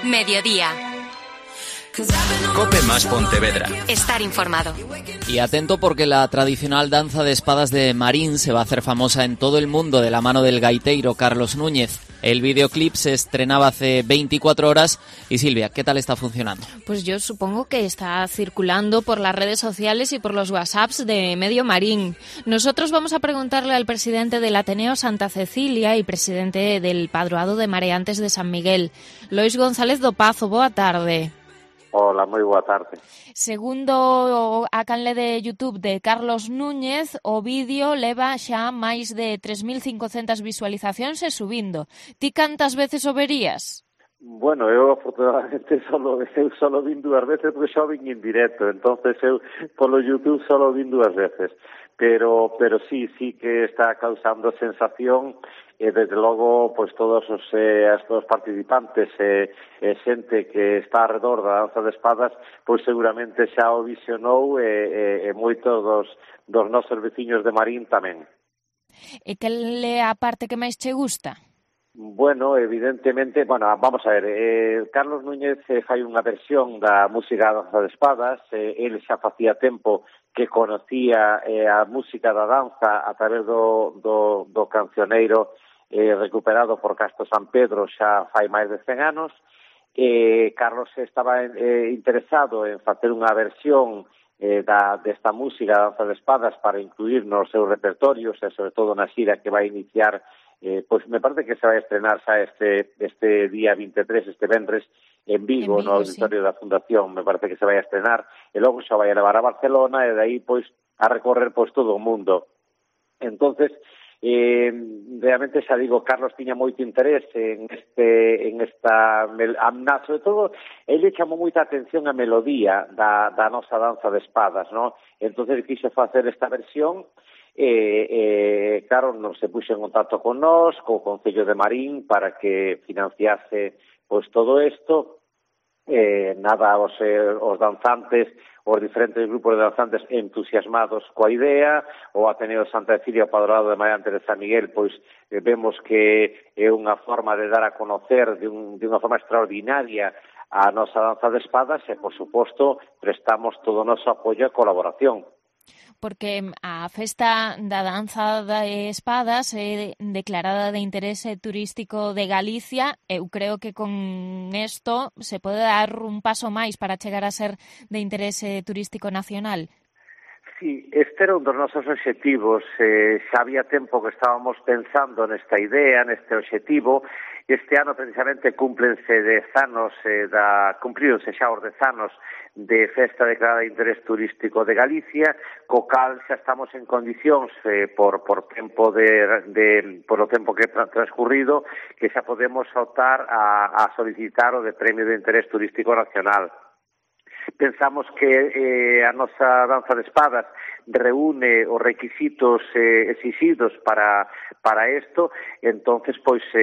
Mediodía. COPE más Pontevedra. Estar informado. Y atento porque la tradicional danza de espadas de Marín se va a hacer famosa en todo el mundo de la mano del gaiteiro Carlos Núñez. El videoclip se estrenaba hace 24 horas. Y Silvia, ¿qué tal está funcionando? Pues yo supongo que está circulando por las redes sociales y por los WhatsApps de Medio Marín. Nosotros vamos a preguntarle al presidente del Ateneo Santa Cecilia y presidente del Padroado de Mareantes de San Miguel, Lois González do Pazo. Boa tarde. Hola, moi boa tarde. Segundo a canle de YouTube de Carlos Núñez, o vídeo leva xa máis de 3.500 visualizacións e subindo. Ti cantas veces o verías? Bueno, eu afortunadamente solo vin 2 veces porque xa vin en directo, entonces eu polo YouTube solo vin 2 veces. Pero sí que está causando sensación e desde logo pois todos os participantes e xente que está alrededor da danza de espadas pois seguramente xa o visionou e moitos dos nosos veciños de Marín tamén. E que é a parte que máis che gusta? Bueno, evidentemente, vamos a ver, Carlos Núñez fai unha versión da música da danza de espadas, ele xa facía tempo que conocía a música da danza a través do cancioneiro recuperado por Castro San Pedro xa fai máis de 100 anos. Carlos estaba interesado en facer unha versión desta música da danza de espadas para incluir nos seus repertorios e sobre todo na xira que vai iniciar. Pois me parece que se vai estrenar xa este día 23, este venres, en Vigo, no auditorio da Fundación, me parece que se vai estrenar, e logo xa vai a levar a Barcelona e de aí pois a recorrer pois todo o mundo. Entonces, realmente xa digo, Carlos tiña moito interés en esta sobre todo, ele chamou moita atención a melodía da nosa danza de espadas, ¿no? Entonces quixo facer esta versión. Claro, se puxo en contacto con nós, co Concello de Marín, para que financiase pois todo isto. Os danzantes, os diferentes grupos de danzantes entusiasmados coa idea, o Ateneo Santa Cecilia, o Padroado de Mareantes de San Miguel, pois vemos que é unha forma de dar a conocer de unha forma extraordinaria a nosa danza de espadas e, por suposto, prestamos todo o noso apoio e colaboración. Porque a festa da danza de espadas é declarada de interese turístico de Galicia. Eu creo que con isto se pode dar un paso máis para chegar a ser de interese turístico nacional. Sí, este era un dos nosos obxectivos. Xa había tempo que estábamos pensando nesta idea, neste obxectivo. Este ano precisamente cúmplense 10 anos, cumprironse xa os 10 anos de festa declarada de interés turístico de Galicia, co cal xa estamos en condicións por o tempo que transcurrido, que xa podemos optar a solicitar o de Premio de Interés Turístico Nacional. Pensamos que a nosa danza de espadas reúne os requisitos exixidos para isto, entonces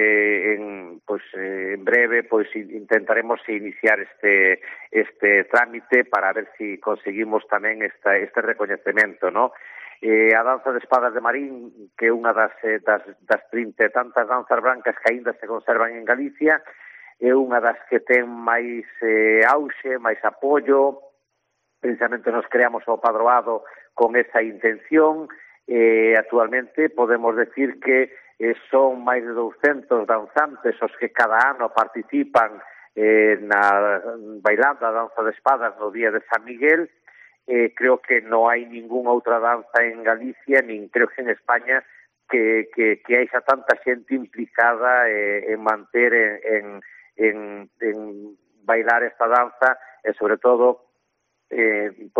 en breve intentaremos iniciar este trámite para ver si conseguimos tamén este recoñecemento, ¿no? A danza de espadas de Marín, que é unha das 30 e tantas danzas brancas que aínda se conservan en Galicia, é unha das que ten máis auxe, máis apoio. Precisamente nos creamos o Padroado con esa intención. Actualmente podemos decir que son máis de 200 danzantes os que cada ano participan bailando a danza de espadas no día de San Miguel. Creo que non hai ningunha outra danza en Galicia, nin creo que en España, que haixa tanta xente implicada en manter en bailar esta danza e sobre todo en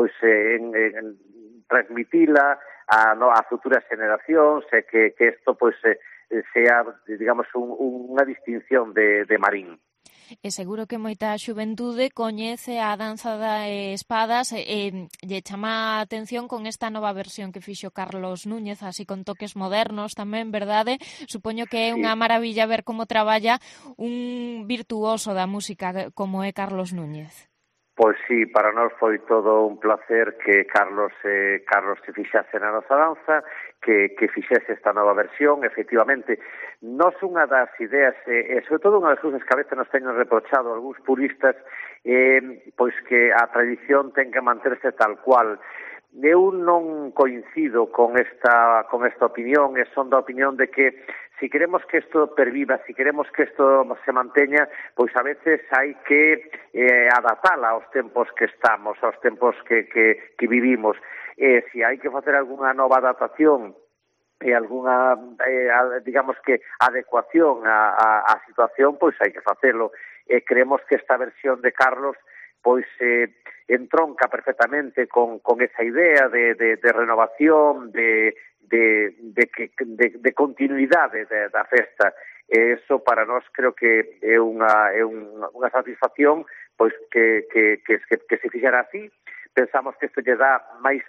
transmitila a futuras generacións e que isto sea, digamos, unha distinción de Marín. E seguro que moita xuventude coñece a danza de espadas e lle chama a atención con esta nova versión que fixo Carlos Núñez, así con toques modernos tamén, verdade? Supoño que é unha maravilla ver como traballa un virtuoso da música como é Carlos Núñez. Pois sí, para nós foi todo un placer que Carlos se fixase na nosa danza, que fixese esta nova versión. Efectivamente, nos unha das ideas, sobre todo unha das cousas que a veces nos teñen reprochado algúns puristas, pois que a tradición ten que manterse tal cual. Eu non coincido con esta opinión, e son da opinión de que si queremos que isto perviva, si queremos que isto se manteña, pois a veces hai que adaptala aos tempos que estamos, aos tempos que vivimos. Si hai que facer algunha nova adaptación e algunha, digamos que, adecuación á situación, pois hai que facelo. Creemos que esta versión de Carlos pois entronca perfectamente con esa idea de renovación, de continuidade da festa. Eso para nós creo que é unha satisfacción pois que se fixera así. Pensamos que isto lle dá máis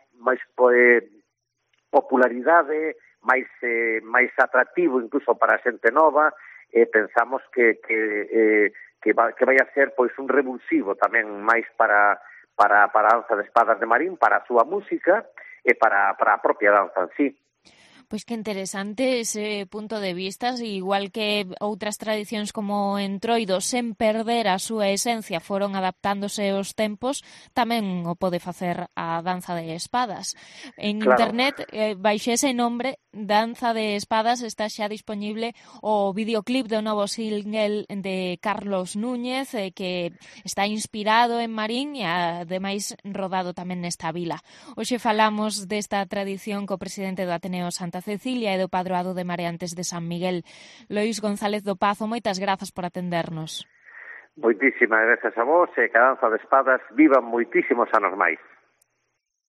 popularidade, máis atractivo incluso para a xente nova, e pensamos que vai a ser pois un revulsivo tamén máis para a danza de espadas de Marín, para a súa música e para a propia danza en sí. Pois que interesante ese punto de vista, igual que outras tradicións como Entroido, sen perder a súa esencia, foron adaptándose aos tempos, tamén o pode facer a danza de espadas. En internet, baixo ese nombre, Danza de Espadas, está xa disponible o videoclip do novo single de Carlos Núñez, que está inspirado en Marín e ademais rodado tamén nesta vila. Hoxe falamos desta tradición co presidente do Ateneo Santa Cecilia e do Padroado de Mareantes de San Miguel. Lois González do Pazo, moitas grazas por atendernos. Moitísimas grazas a vos, e que a danza de espadas vivan moitísimos anos máis.